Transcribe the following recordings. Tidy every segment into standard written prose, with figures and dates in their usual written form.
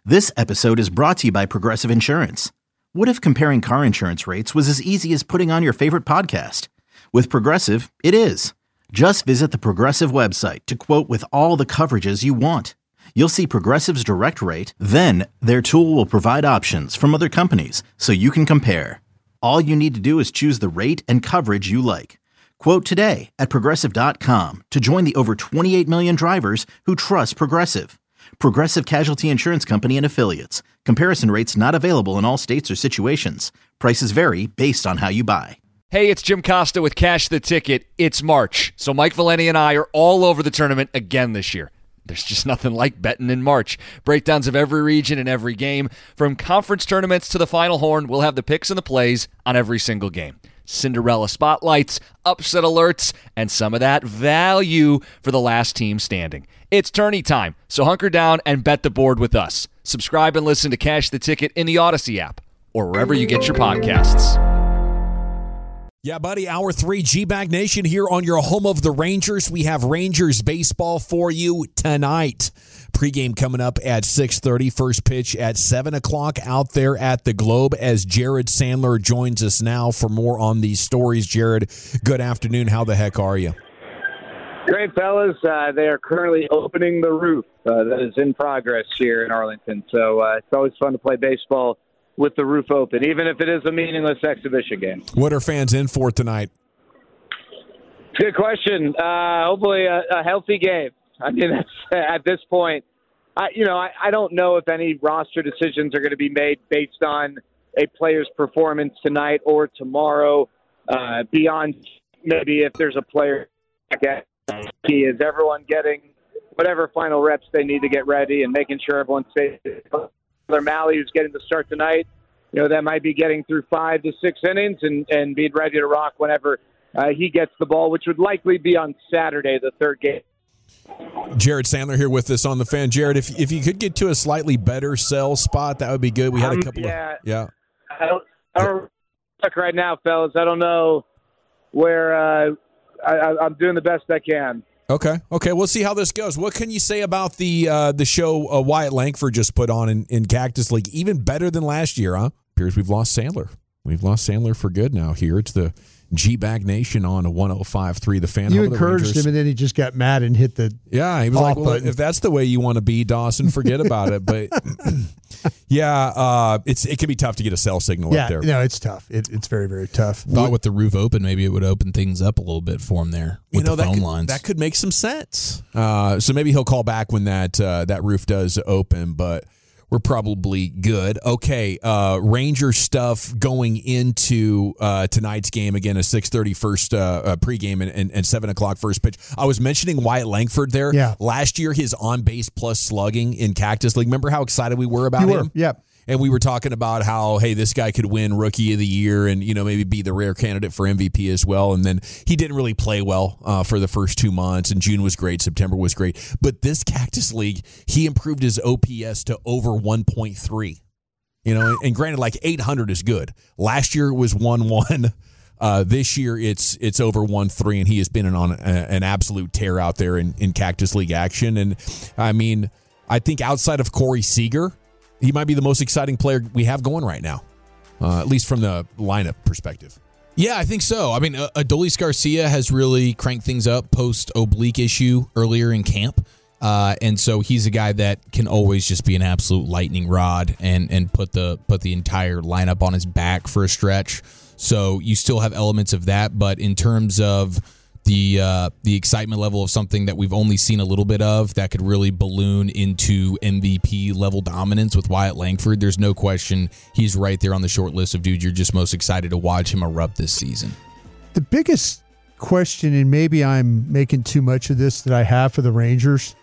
This episode is brought to you by Progressive Insurance. What if comparing car insurance rates was as easy as putting on your favorite podcast? With Progressive, it is. Just visit the Progressive website to quote with all the coverages you want. You'll see Progressive's direct rate, then their tool will provide options from other companies so you can compare. All you need to do is choose the rate and coverage you like. Quote today at Progressive.com to join the over 28 million drivers who trust Progressive. Progressive Casualty Insurance Company and Affiliates. Comparison rates not available in all states or situations. Prices vary based on how you buy. Hey, it's Jim Costa with Cash the Ticket. It's March, so Mike Valeni and I are all over the tournament again this year. There's just nothing like betting in March. Breakdowns of every region and every game. From conference tournaments to the Final Horn, we'll have the picks and the plays on every single game. Cinderella spotlights, upset alerts, and some of that value for the last team standing. It's tourney time, so hunker down and bet the board with us. Subscribe and listen to Cash the Ticket in the Odyssey app or wherever you get your podcasts. Yeah, buddy, Hour 3, G-Bag Nation here on your home of the Rangers. We have Rangers baseball for you tonight. Pregame coming up at 6:30. First pitch at 7 o'clock out there at the Globe as Jared Sandler joins us now for more on these stories. Jared, good afternoon. How the heck are you? Great, fellas. They are currently opening the roof that is in progress here in Arlington. So it's always fun to play baseball with the roof open, even if it is a meaningless exhibition game. What are fans in for tonight? Good question. Hopefully a healthy game. I mean, that's, at this point, I don't know if any roster decisions are going to be made based on a player's performance tonight or tomorrow, beyond maybe if there's a player. Is everyone getting whatever final reps they need to get ready and making sure everyone's safe? Malley, who's getting the start tonight, that might be getting through 5 to 6 innings and being ready to rock whenever he gets the ball, which would likely be on Saturday, the third game. Jared Sandler here with us on the Fan. Jared, if you could get to a slightly better sell spot, that would be good. We had a couple I don't look right now, fellas. I don't know where I'm doing the best I can. Okay, we'll see how this goes. What can you say about the show Wyatt Langford just put on in Cactus League? Even better than last year, huh? Appears we've lost Sandler. We've lost Sandler for good now here. It's the G-Bag Nation on 105.3 The Fan. You encouraged him, and then he just got mad and hit the he was like, well, if that's the way you want to be, Dawson, forget about it. But, it can be tough to get a cell signal up there. No, it's tough. It's very, very tough. Thought with the roof open, maybe it would open things up a little bit for him there with the phone lines. That could make some sense. So maybe he'll call back when that roof does open, but we're probably good. Okay, Ranger stuff going into tonight's game. Again, a 6:30 first pregame and 7 o'clock first pitch. I was mentioning Wyatt Langford there. Yeah. Last year, his on-base plus slugging in Cactus League. Remember how excited we were about him? Yeah. And we were talking about how, hey, this guy could win Rookie of the Year and, maybe be the rare candidate for MVP as well. And then he didn't really play well for the first 2 months. And June was great. September was great. But this Cactus League, he improved his OPS to over 1.3. And granted, like 800 is good. Last year it was 1.1. This year it's over 1.3, and he has been on an absolute tear out there in Cactus League action. And, I mean, I think outside of Corey Seager, he might be the most exciting player we have going right now, at least from the lineup perspective. Yeah, I think so. I mean, Adolis Garcia has really cranked things up post-oblique issue earlier in camp. And so he's a guy that can always just be an absolute lightning rod and put the entire lineup on his back for a stretch. So you still have elements of that, but in terms of the excitement level of something that we've only seen a little bit of that could really balloon into MVP level dominance with Wyatt Langford, there's no question he's right there on the short list of dudes you're just most excited to watch him erupt this season. The biggest question, and maybe I'm making too much of this that I have for the Rangers,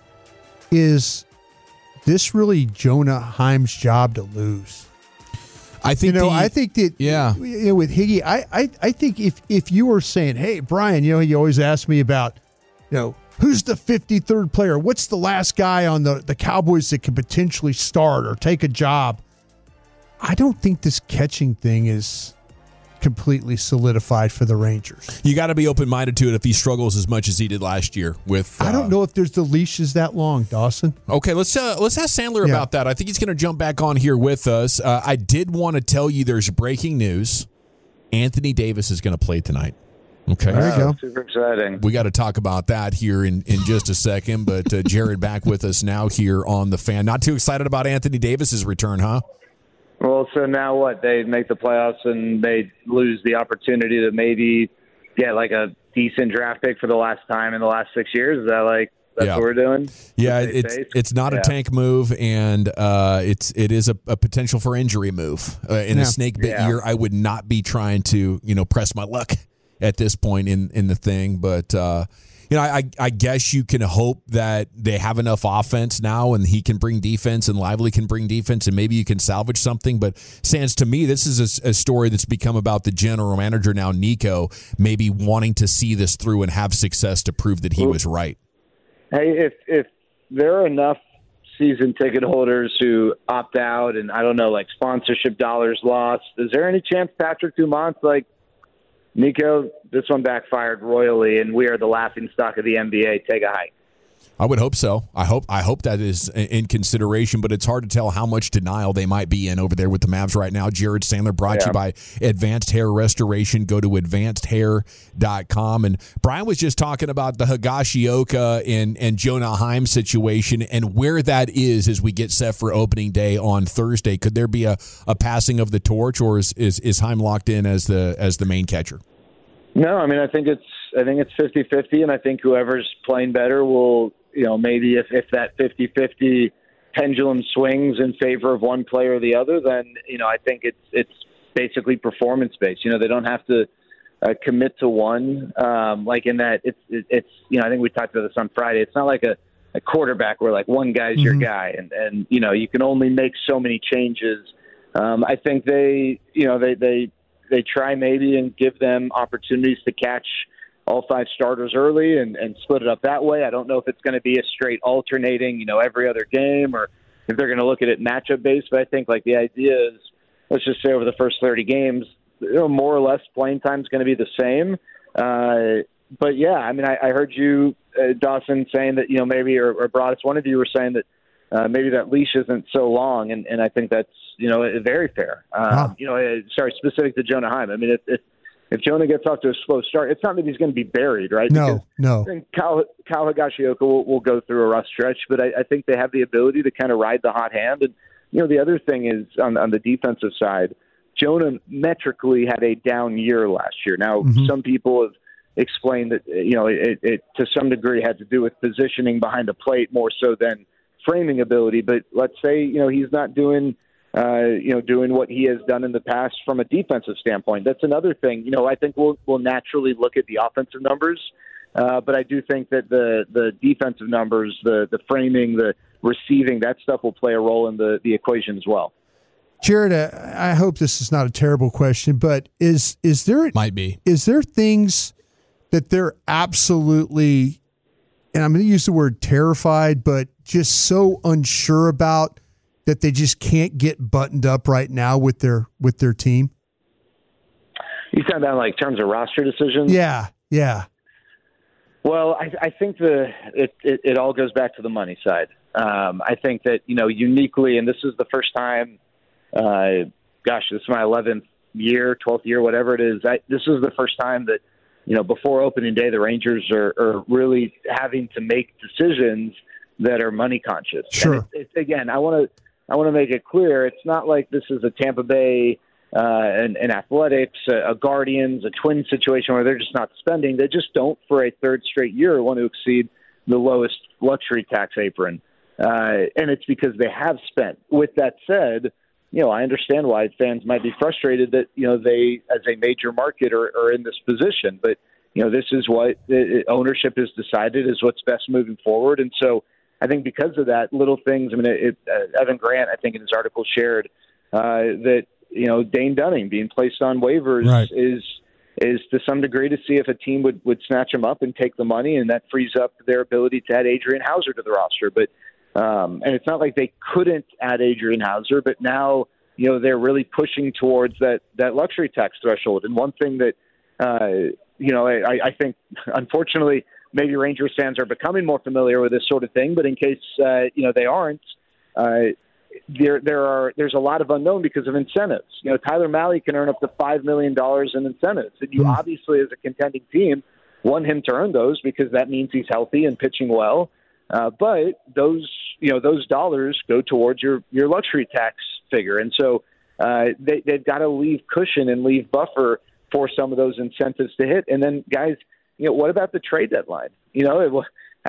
is this really Jonah Heim's job to lose? I think I think that with Higgy, I think if you were saying, hey, Brian, you always ask me about, who's the 53rd player? What's the last guy on the Cowboys that could potentially start or take a job? I don't think this catching thing is completely solidified for the Rangers. You got to be open-minded to it if he struggles as much as he did last year with I don't know if there's the leashes that long, Dawson. Okay, let's ask Sandler about that. I think he's going to jump back on here with us. I did want to tell you there's breaking news. Anthony Davis is going to play tonight. Okay. There you go. Super exciting. We got to talk about that here in just a second, but Jared back with us now here on The Fan. Not too excited about Anthony Davis's return, huh? Well, so now what? They make the playoffs and they lose the opportunity to maybe get like a decent draft pick for the last time in the last 6 years? Is that like that's what we're doing? Yeah, it's not a tank move, and it is a potential for injury move. In a snake bit year, I would not be trying to press my luck at this point in the thing, but I guess you can hope that they have enough offense now, and he can bring defense, and Lively can bring defense, and maybe you can salvage something. But Sans, to me, this is a story that's become about the general manager now, Nico, maybe wanting to see this through and have success to prove that he was right. Hey, if there are enough season ticket holders who opt out, and I don't know, like sponsorship dollars lost, is there any chance Patrick Dumont's like, Nico, this one backfired royally, and we are the laughingstock of the NBA. Take a hike. I would hope so. I hope that is in consideration, but it's hard to tell how much denial they might be in over there with the Mavs right now. Jared Sandler brought to you by Advanced Hair Restoration. Go to advancedhair.com. And Brian was just talking about the Higashioka and Jonah Heim situation and where that is as we get set for opening day on Thursday. Could there be a passing of the torch, or is Heim locked in as the main catcher? No, I mean, I think it's 50-50, and I think whoever's playing better will, maybe if that 50-50 pendulum swings in favor of one player or the other, then, I think it's basically performance-based. They don't have to commit to one, like in that it's I think we talked about this on Friday. It's not like a quarterback where, like, one guy's your guy, and you can only make so many changes. I think they try maybe and give them opportunities to catch all five starters early and split it up that way. I don't know if it's going to be a straight alternating, every other game, or if they're going to look at it matchup based. But I think like the idea is, let's just say over the first 30 games, more or less playing time is going to be the same. But yeah, I mean, I heard you, Dawson, saying that, maybe, or Broadus, one of you were saying that maybe that leash isn't so long. And I think that's, very fair. Specific to Jonah Heim. I mean, if Jonah gets off to a slow start, it's not that he's going to be buried, right? No. I think Kyle Higashioka will go through a rough stretch, but I think they have the ability to kind of ride the hot hand. And, the other thing is on the defensive side, Jonah metrically had a down year last year. Now, some people have explained that, it to some degree had to do with positioning behind the plate more so than framing ability. But let's say, he's not doing what he has done in the past from a defensive standpoint. That's another thing. I think we'll naturally look at the offensive numbers, but I do think that the defensive numbers, the framing, the receiving, that stuff will play a role in the equation as well. Jared, I hope this is not a terrible question, but is there might be is there things that they're absolutely, and I'm going to use the word terrified, but just so unsure about, that they just can't get buttoned up right now with their team? You talking about like terms of roster decisions? Yeah. Well, I think it all goes back to the money side. I think that, uniquely, and this is the first time, this is my 11th year, 12th year, whatever it is. This is the first time that, before opening day, the Rangers are really having to make decisions that are money conscious. Sure. And again, I want to make it clear. It's not like this is a Tampa Bay and Athletics, a Guardians, a Twins situation where they're just not spending. They just don't, for a third straight year, want to exceed the lowest luxury tax apron. And it's because they have spent. With that said, I understand why fans might be frustrated that, they, as a major market, are in this position. But, this is what ownership has decided is what's best moving forward. And so I think because of that, little things, Evan Grant, I think in his article shared that, Dane Dunning being placed on waivers is to some degree to see if a team would snatch him up and take the money, and that frees up their ability to add Adrian Hauser to the roster. But and it's not like they couldn't add Adrian Hauser, but now they're really pushing towards that luxury tax threshold. And one thing that, I think, unfortunately, maybe Rangers fans are becoming more familiar with this sort of thing, but in case, they aren't, there's a lot of unknown because of incentives. Tyler Mahle can earn up to $5 million in incentives. And you obviously, as a contending team, want him to earn those because that means he's healthy and pitching well. But those dollars go towards your luxury tax figure. And so they've got to leave cushion and leave buffer for some of those incentives to hit. And then, guys, what about the trade deadline? If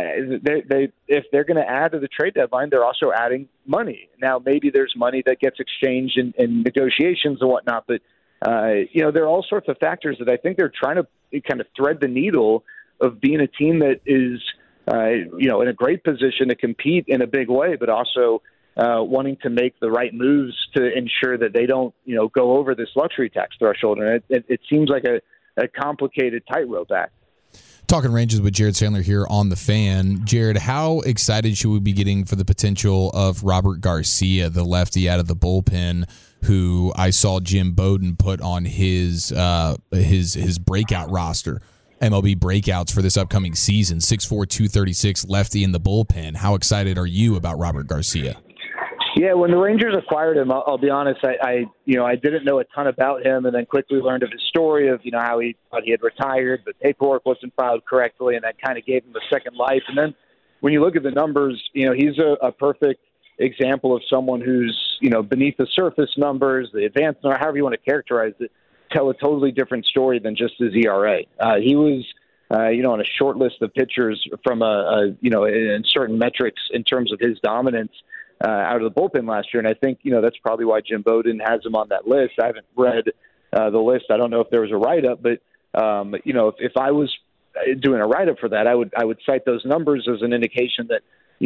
they're going to add to the trade deadline, they're also adding money. Now, maybe there's money that gets exchanged in negotiations and whatnot, but there are all sorts of factors that I think they're trying to kind of thread the needle of being a team that is, in a great position to compete in a big way, but also wanting to make the right moves to ensure that they don't, go over this luxury tax threshold. And it seems like a complicated tightrope act. Talking Rangers with Jared Sandler here on The Fan. Jared, how excited should we be getting for the potential of Robert Garcia, the lefty out of the bullpen, who I saw Jim Bowden put on his breakout roster, MLB breakouts for this upcoming season, 6'4", 236, lefty in the bullpen. How excited are you about Robert Garcia? Yeah, when the Rangers acquired him, I'll be honest, I didn't know a ton about him, and then quickly learned of his story of, how he thought he had retired, but paperwork wasn't filed correctly, and that kind of gave him a second life. And then when you look at the numbers, he's a perfect example of someone who's, beneath the surface numbers, the advanced, or however you want to characterize it, tell a totally different story than just his ERA. He was, on a short list of pitchers from in certain metrics in terms of his dominance out of the bullpen last year. And I think, that's probably why Jim Bowden has him on that list. I haven't read the list. I don't know if there was a write-up, but, if I was doing a write-up for that, I would cite those numbers as an indication that,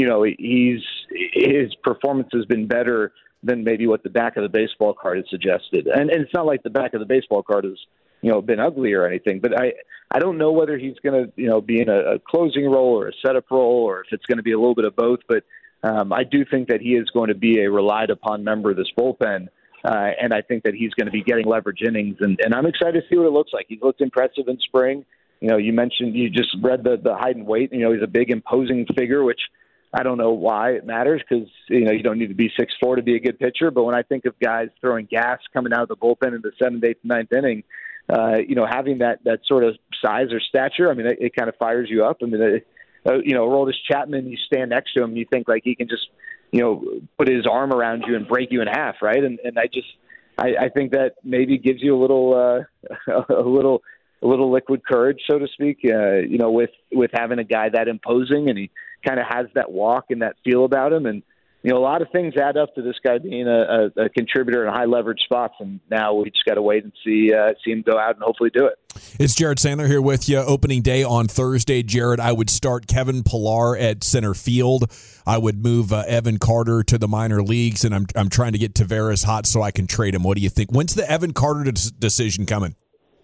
his performance has been better than maybe what the back of the baseball card has suggested. And it's not like the back of the baseball card has, been ugly or anything, but I don't know whether he's going to, be in a closing role or a setup role, or if it's going to be a little bit of both. But I do think that he is going to be a relied upon member of this bullpen. And I think that he's going to be getting leverage innings, and I'm excited to see what it looks like. He's looked impressive in spring. You just read the height and weight. He's a big, imposing figure, which I don't know why it matters, because, you don't need to be 6'4" to be a good pitcher. But when I think of guys throwing gas coming out of the bullpen in the 7th, 8th, 9th inning, having that sort of size or stature, it kind of fires you up. Aroldis Chapman, you stand next to him and you think like he can just, put his arm around you and break you in half, right? And I think that maybe gives you a little liquid courage, so to speak, with having a guy that imposing, and he kind of has that walk and that feel about him. And, a lot of things add up to this guy being a contributor in high leverage spots. And now we just got to wait and see him go out and hopefully do it. It's Jared Sandler here with you. Opening day on Thursday. Jared, I would start Kevin Pillar at center field. I would move Evan Carter to the minor leagues, and I'm trying to get Taveras hot so I can trade him. What do you think? When's the Evan Carter decision coming?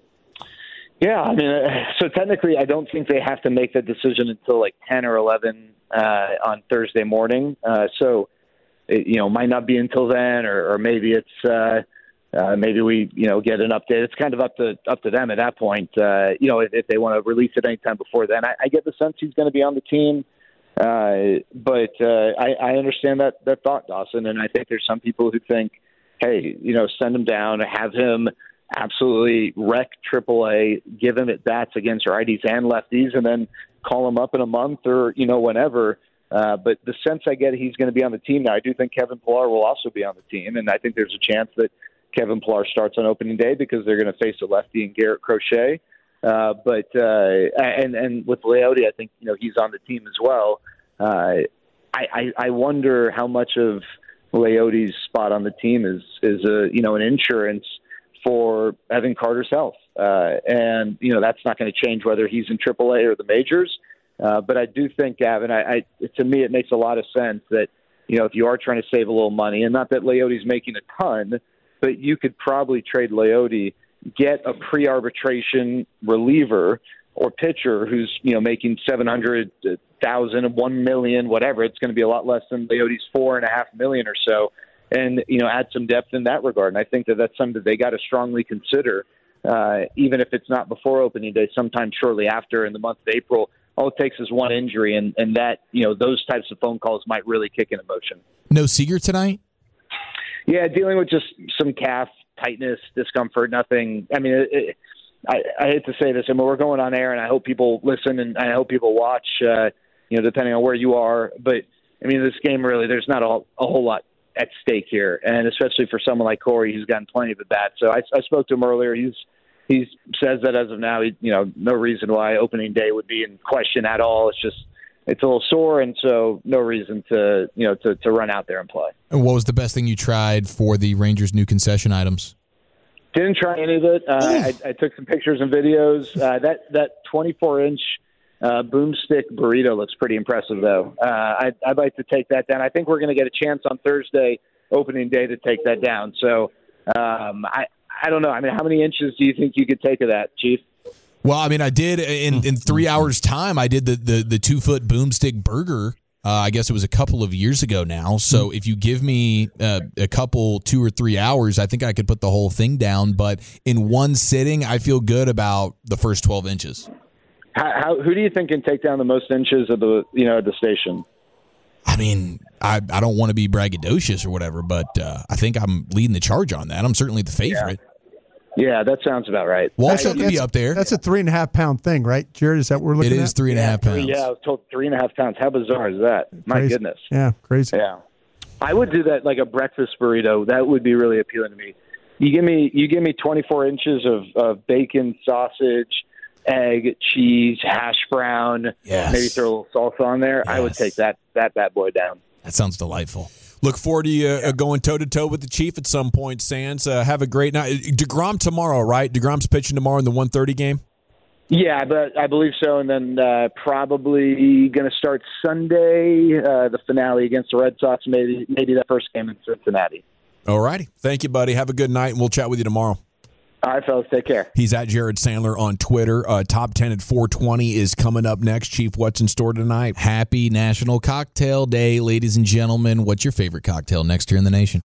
Yeah, so technically I don't think they have to make that decision until like 10 or 11 on Thursday morning. So it might not be until then, or maybe it's maybe we get an update. It's kind of up to them at that point. If they want to release it anytime before then. I get the sense he's going to be on the team, but I understand that thought, Dawson, and I think there's some people who think, hey, send him down, have him absolutely wreck AAA, give him at bats against righties and lefties, and then call him up in a month or whenever. But the sense I get, he's going to be on the team now. I do think Kevin Pillar will also be on the team, and I think there's a chance that Kevin Pillar starts on opening day because they're going to face a lefty in Garrett Crochet. And with Leote, I think he's on the team as well. I wonder how much of Leote's spot on the team is an insurance for Evan Carter's health. And that's not going to change whether he's in AAA or the majors. But I do think, Gavin, to me, it makes a lot of sense that, if you are trying to save a little money, and not that Leote's making a ton, but you could probably trade Leote, get a pre-arbitration reliever or pitcher who's, making $700,000, $1 million, whatever. It's going to be a lot less than Leote's $4.5 million or so. and add some depth in that regard. And I think that that's something that they got to strongly consider, even if it's not before opening day, sometime shortly after in the month of April. All it takes is one injury, and that those types of phone calls might really kick into motion. No Seager tonight? Yeah, dealing with just some calf tightness, discomfort, nothing. I mean, I hate to say this, I mean, we're going on air, and I hope people listen and I hope people watch, depending on where you are. But, I mean, this game really, there's not a whole lot at stake here, and especially for someone like Corey, who's gotten plenty of at-bats. So I spoke to him earlier. He says that as of now, no reason why opening day would be in question at all. It's a little sore, and so no reason to run out there and play. And what was the best thing you tried for the Rangers' new concession items? Didn't try any of it. I took some pictures and videos. That 24-inch boomstick burrito looks pretty impressive, though. I'd like to take that down. I think we're going to get a chance on Thursday, opening day, to take that down. So I don't know. I mean, how many inches do you think you could take of that, Chief? Well, I mean, I did in 3 hours' time. I did the 2-foot boomstick burger. I guess it was a couple of years ago now. So if you give me a couple 2 or 3 hours, I think I could put the whole thing down. But in one sitting, I feel good about the first 12 inches. Who do you think can take down the most inches of the station? I mean, I don't want to be braggadocious or whatever, but I think I'm leading the charge on that. I'm certainly the favorite. Yeah, that sounds about right. Walter could be up there. That's a 3.5 pound thing, right, Jared? Is that what we're looking at? It is 3.5 pounds. Yeah, I was told 3.5 pounds. How bizarre is that? My Crazy. goodness. Yeah, crazy. Yeah, I would do that like a breakfast burrito. That would be really appealing to me. You give me 24 inches of bacon, sausage, egg, cheese, hash brown. Yes. Maybe throw a little salsa on there. Yes. I would take that bad boy down. That sounds delightful. Look forward to you going toe-to-toe with the Chief at some point, Sands. Have a great night. DeGrom tomorrow, right? DeGrom's pitching tomorrow in the 1:30 game? Yeah, but I believe so. And then probably going to start Sunday, the finale against the Red Sox, maybe that first game in Cincinnati. All righty. Thank you, buddy. Have a good night, and we'll chat with you tomorrow. All right, fellas. Take care. He's at Jared Sandler on Twitter. Top 10 at 420 is coming up next. Chief, what's in store tonight? Happy National Cocktail Day, ladies and gentlemen. What's your favorite cocktail next year in the nation?